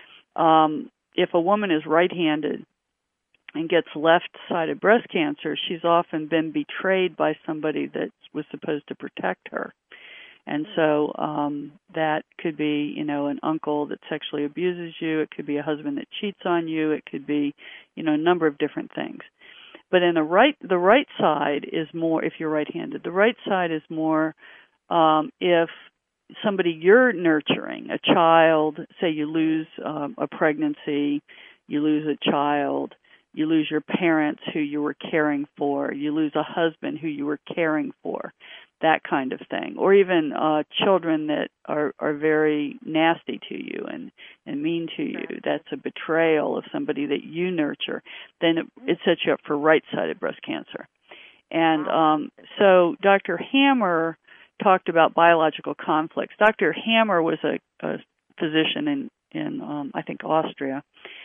if a woman is right-handed and gets left-sided breast cancer, she's often been betrayed by somebody that was supposed to protect her. And so that could be, an uncle that sexually abuses you. It could be a husband that cheats on you. It could be, a number of different things. But in the right side is more, if you're right-handed, the right side is more if somebody you're nurturing, a child, say you lose a pregnancy, you lose a child, you lose your parents who you were caring for, you lose a husband who you were caring for, that kind of thing. Or even children that are very nasty to you and mean to you. That's a betrayal of somebody that you nurture. Then it sets you up for right-sided breast cancer. And so Dr. Hammer talked about biological conflicts. Dr. Hammer was a physician in I think Austria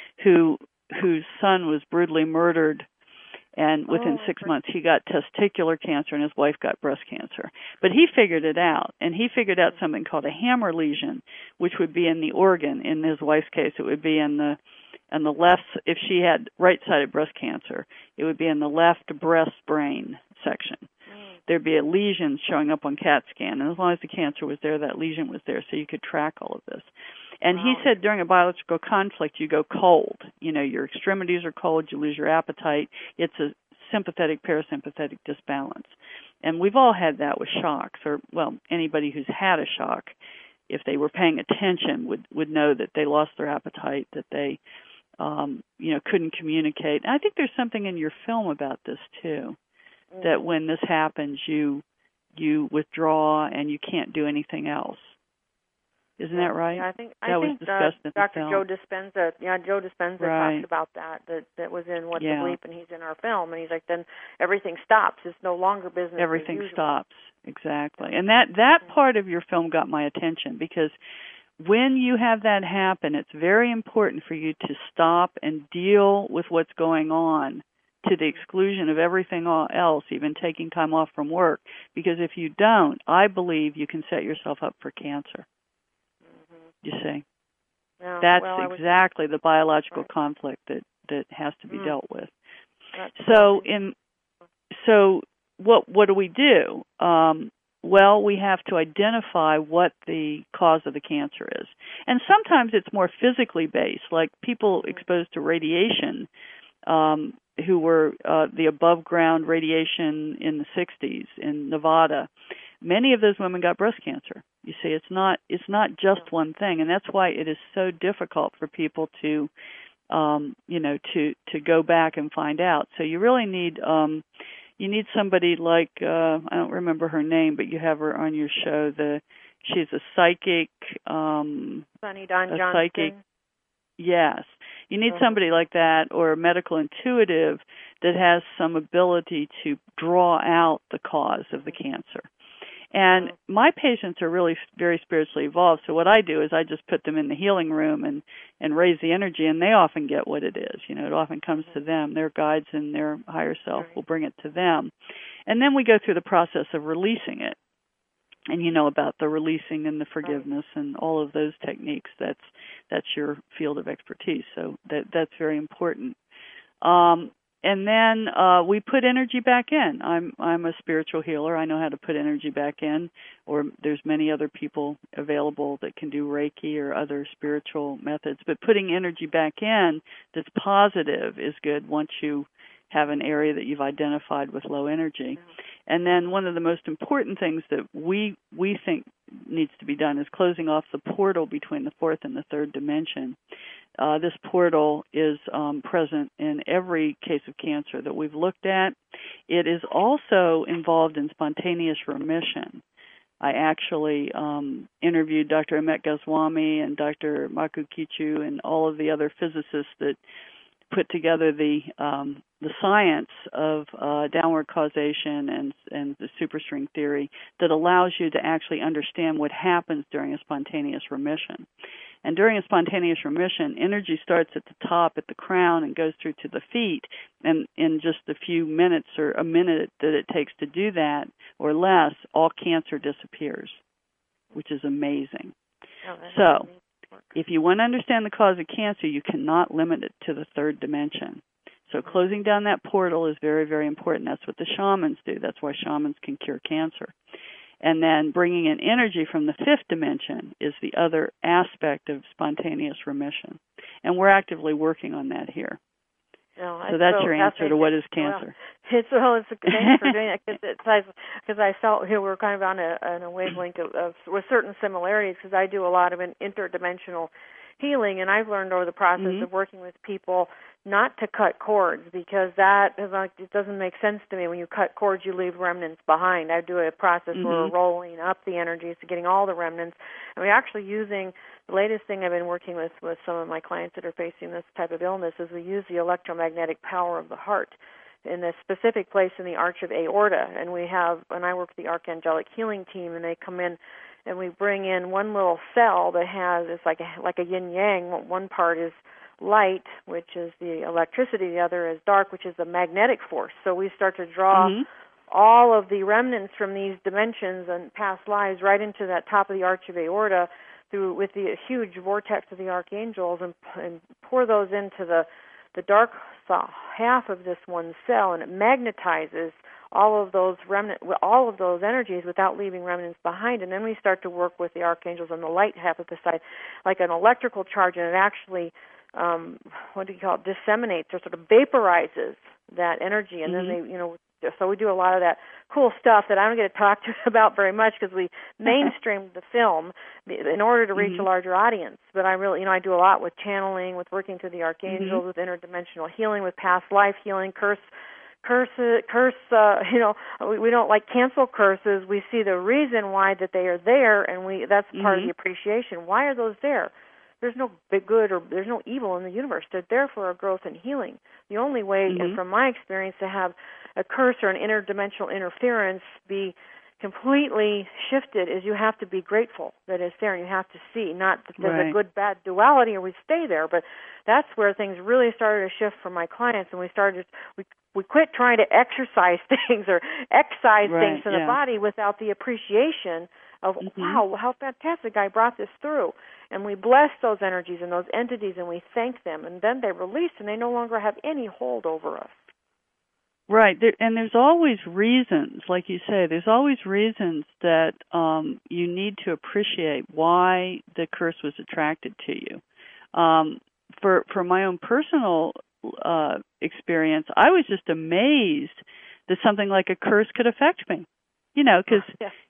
whose son was brutally murdered, and within 6 months he got testicular cancer and his wife got breast cancer. But he figured it out, and he figured out something called a Hammer lesion, which would be in the organ. In his wife's case, it would be in the left. If she had right-sided breast cancer, it would be in the left breast brain section. There'd be a lesion showing up on CAT scan, and as long as the cancer was there, that lesion was there, so you could track all of this. And he said during a biological conflict, you go cold. Your extremities are cold, you lose your appetite. It's a sympathetic, parasympathetic disbalance. And we've all had that with shocks, or, well, anybody who's had a shock, if they were paying attention, would know that they lost their appetite, that they, couldn't communicate. And I think there's something in your film about this, too, that when this happens, you withdraw and you can't do anything else. Isn't that right? Yeah, I think was discussed in Dr. the film. Joe Dispenza. Yeah, Joe Dispenza talked about that was in What the Bleep, and he's in our film, and he's like, then everything stops. It's no longer business. Everything stops. Exactly. And that part of your film got my attention, because when you have that happen, it's very important for you to stop and deal with what's going on, to the exclusion of everything else, even taking time off from work. Because if you don't, I believe you can set yourself up for cancer. You see, that's exactly the biological conflict that has to be dealt with. So what do we do? Well, we have to identify what the cause of the cancer is, and sometimes it's more physically based, like people exposed to radiation. who were the above ground radiation in the 60s in Nevada. Many of those women got breast cancer. You see, it's not just one thing, and that's why it is so difficult for people to to go back and find out. So you really need somebody like I don't remember her name, but you have her on your show. She's a psychic. Sunny Dawn Johnson. Psychic. Yes. You need somebody like that, or a medical intuitive that has some ability to draw out the cause of the cancer. And my patients are really very spiritually evolved, so what I do is I just put them in the healing room and raise the energy, and they often get what it is. It often comes to them. Their guides and their higher self will bring it to them. And then we go through the process of releasing it. And you know about the releasing and the forgiveness and all of those techniques. That's your field of expertise, so that's very important. And then we put energy back in. I'm a spiritual healer. I know how to put energy back in, or there's many other people available that can do Reiki or other spiritual methods. But putting energy back in that's positive is good once you have an area that you've identified with low energy. And then one of the most important things that we think needs to be done is closing off the portal between the fourth and the third dimension. This portal is present in every case of cancer that we've looked at. It is also involved in spontaneous remission. I actually interviewed Dr. Amit Goswami and Dr. Maku Kichu and all of the other physicists that put together the science of downward causation and the superstring theory that allows you to actually understand what happens during a spontaneous remission. And during a spontaneous remission, energy starts at the top, at the crown, and goes through to the feet. And in just a few minutes or a minute that it takes to do that, or less, all cancer disappears, which is amazing. So, if you want to understand the cause of cancer, you cannot limit it to the third dimension. So closing down that portal is very, very important. That's what the shamans do. That's why shamans can cure cancer. And then bringing in energy from the fifth dimension is the other aspect of spontaneous remission. And we're actively working on that here. So that's your answer to what is cancer. Thanks for doing that, because I felt we were kind of on a wavelength of with certain similarities, because I do a lot of an interdimensional healing, and I've learned over the process of working with people not to cut cords, because that is it doesn't make sense to me. When you cut cords, you leave remnants behind. I do a process where we're rolling up the energies to getting all the remnants, and we're actually using the latest thing I've been working with some of my clients that are facing this type of illness is we use the electromagnetic power of the heart in a specific place in the arch of aorta, and I work with the Archangelic Healing Team, and they come in and we bring in one little cell that it's like a yin-yang. One part is light, which is the electricity. The other is dark, which is the magnetic force. So we start to draw all of the remnants from these dimensions and past lives right into that top of the arch of aorta with the huge vortex of the archangels and pour those into the dark half of this one cell, and it magnetizes all of those energies without leaving remnants behind. And then we start to work with the archangels on the light half of the side, like an electrical charge, and it actually disseminates or sort of vaporizes that energy. And then so we do a lot of that cool stuff that I don't get to talk to about very much, because we mainstreamed the film in order to reach a larger audience. But I really, I do a lot with channeling, with working through the archangels, with interdimensional healing, with past life healing, we don't like cancel curses. We see the reason why that they are there, and that's part of the appreciation. Why are those there? There's no big good or there's no evil in the universe. They're there for our growth and healing. The only way, and from my experience, to have a curse or an interdimensional interference be completely shifted is you have to be grateful that it's there, and you have to see, not that there's a good-bad duality or we stay there, but that's where things really started to shift for my clients, and we quit trying to exercise things or excise things in the body without the appreciation of, wow, how fantastic I brought this through. And we bless those energies and those entities, and we thank them, and then they release, and they no longer have any hold over us. Right, and there's always reasons, like you say, there's always reasons that you need to appreciate why the curse was attracted to you. For my own personal experience, I was just amazed that something like a curse could affect me. Because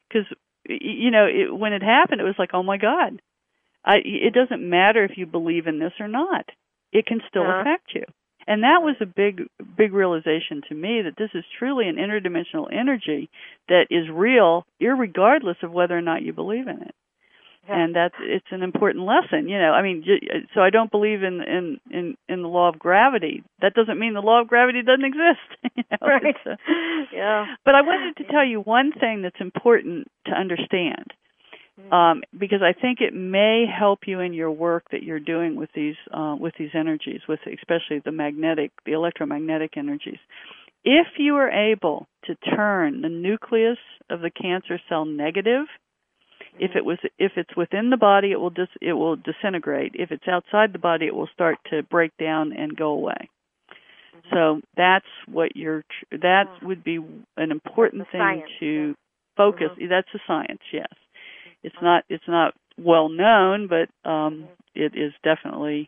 when it happened, it was like, oh my God, it doesn't matter if you believe in this or not. It can still affect you. And that was a big realization to me, that this is truly an interdimensional energy that is real, irregardless of whether or not you believe in it. Yeah. And it's an important lesson, so I don't believe in the law of gravity. That doesn't mean the law of gravity doesn't exist. Right. Yeah. But I wanted to tell you one thing that's important to understand, because I think it may help you in your work that you're doing with these energies, with especially the electromagnetic energies. If you are able to turn the nucleus of the cancer cell negative, if it's within the body, it will disintegrate. If it's outside the body, it will start to break down and go away. So that's what that would be an important thing science, to focus. That's the science, yes. It's not well known, but it is definitely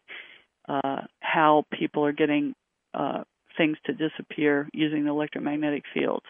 how people are getting things to disappear using the electromagnetic fields.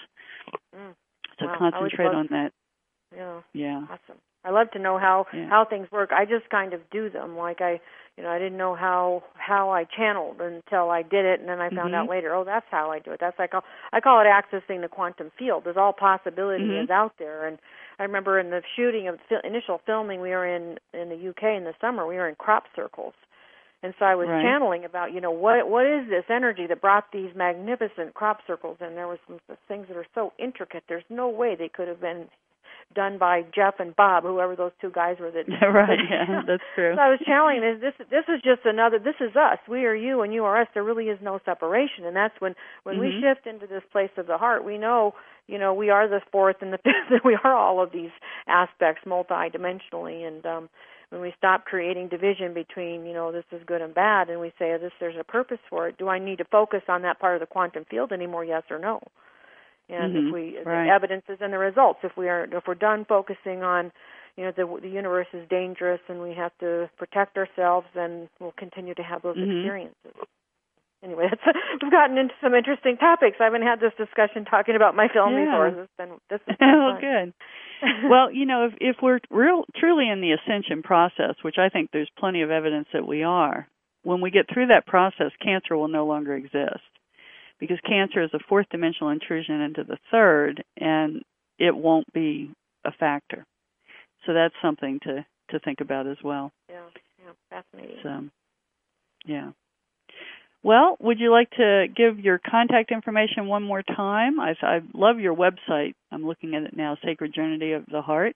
So concentrate on that. Yeah. Awesome. I love to know how things work. I just kind of do them. Like I didn't know how I channeled until I did it, and then I found out later, oh, that's how I do it. That's I call it accessing the quantum field. There's all possibility is out there. And I remember in the shooting of initial filming, we were in the UK in the summer. We were in crop circles. And so I was channeling about, what is this energy that brought these magnificent crop circles? And there were some things that are so intricate. There's no way they could have been done by Jeff and Bob, whoever those two guys were. Right, yeah, that's true. So I was channeling this is just this is us. We are you and you are us. There really is no separation. And that's when we shift into this place of the heart, we know, we are the fourth and the fifth, we are all of these aspects multidimensionally. And when we stop creating division between, this is good and bad, and we say, there's a purpose for it, do I need to focus on that part of the quantum field anymore, yes or no? And if the evidence is in the results. If we're done focusing on, the universe is dangerous and we have to protect ourselves, then we'll continue to have those experiences. Anyway, we've gotten into some interesting topics. I haven't had this discussion talking about my film before. This has been fun. Good. Well, if we're truly in the ascension process, which I think there's plenty of evidence that we are, when we get through that process, cancer will no longer exist. Because cancer is a fourth dimensional intrusion into the third, and it won't be a factor. So that's something to think about as well. Yeah, fascinating. So, yeah. Well, would you like to give your contact information one more time? I love your website. I'm looking at it now, Sacred Journey of the Heart,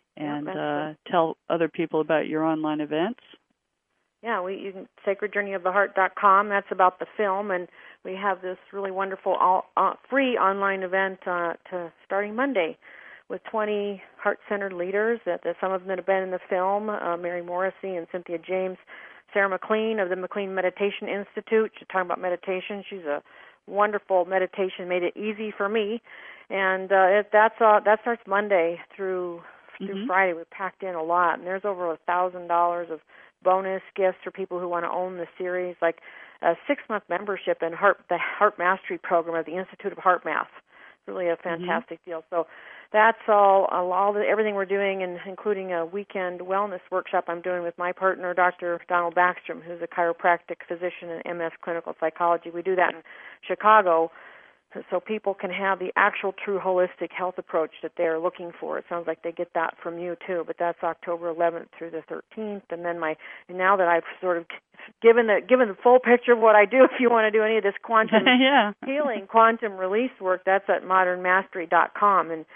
and tell other people about your online events. Yeah, you can sacredjourneyoftheheart.com. That's about the film, and we have this really wonderful free online event starting Monday with 20 heart-centered leaders. Some of them that have been in the film, Mary Morrissey and Cynthia James, Sarah McLean of the McLean Meditation Institute. She's talking about meditation. She's a wonderful meditation, made it easy for me. And that starts Monday through Friday. We packed in a lot, and there's over $1,000 of bonus gifts for people who want to own the series, like a 6-month membership in the Heart Mastery program of the Institute of Heart Math. Really a fantastic deal. So that's everything we're doing, and including a weekend wellness workshop I'm doing with my partner, Dr. Donald Backstrom, who's a chiropractic physician and MS clinical psychology. We do that in Chicago, so people can have the actual true holistic health approach that they're looking for. It sounds like they get that from you too, but that's October 11th through the 13th. And then now that I've sort of given the full picture of what I do, if you want to do any of this quantum healing, quantum release work, that's at modernmastery.com. And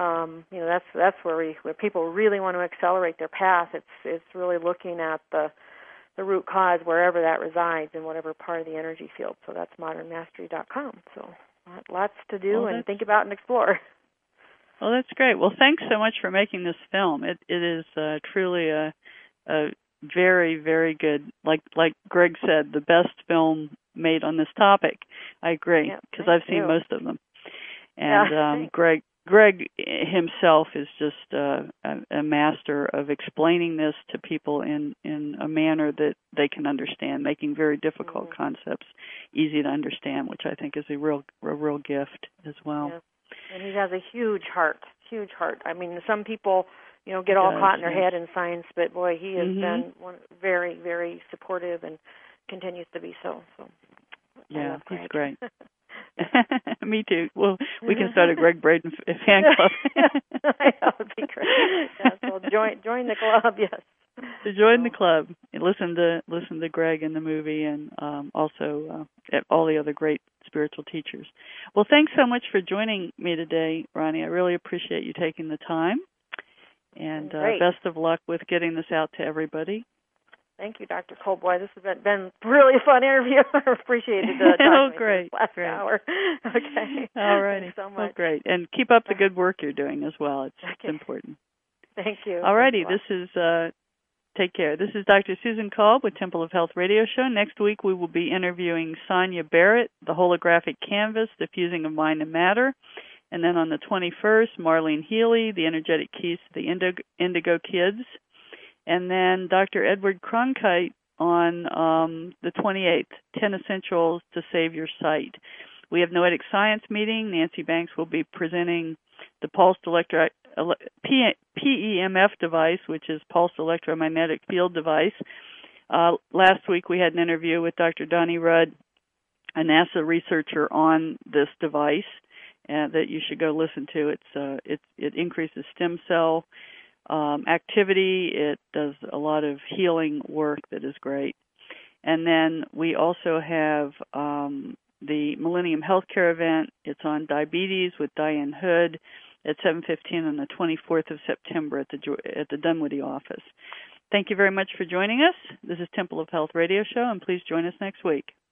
that's where people really want to accelerate their path. It's really looking at the root cause wherever that resides in whatever part of the energy field. So that's modernmastery.com. So lots to do and think about and explore. Well, that's great. Well, thanks so much for making this film. It is truly a very, very good, like Greg said, the best film made on this topic. I agree, because I've seen most of them. And Greg Greg himself is just a master of explaining this to people in a manner that they can understand, making very difficult concepts easy to understand, which I think is a real gift as well. Yes. And he has a huge heart. I mean, some people, get all caught in their head in science, but boy, he has been very, very supportive and continues to be so. Yeah, he's great. Me too. Well, we can start a Gregg Braden fan club. That would be great. Yes, well, join the club. Yes. To join the club, and listen to Greg in the movie, and also all the other great spiritual teachers. Well, thanks so much for joining me today, Ronnie. I really appreciate you taking the time, and best of luck with getting this out to everybody. Thank you, Dr. Colboy. This has been really a fun interview. I appreciated talking great. Last hour. Okay. All righty. Thanks so much. Well, great. And keep up the good work you're doing as well. It's important. Thank you. All righty. This is, take care. This is Dr. Susan Kolb with Temple of Health Radio Show. Next week we will be interviewing Sonia Barrett, The Holographic Canvas, The Fusing of Mind and Matter. And then on the 21st, Marlene Healy, The Energetic Keys to the Indigo Kids. And then Dr. Edward Cronkite on the 28th, 10 Essentials to Save Your Sight. We have Noetic Science meeting. Nancy Banks will be presenting the pulsed PEMF device, which is pulsed electromagnetic field device. Last week we had an interview with Dr. Donnie Rudd, a NASA researcher on this device that you should go listen to. It increases stem cell activity. It does a lot of healing work that is great. And then we also have the Millennium Healthcare event. It's on diabetes with Diane Hood at 7:15 on the 24th of September at the Dunwoody office. Thank you very much for joining us. This is Temple of Health Radio Show, and please join us next week.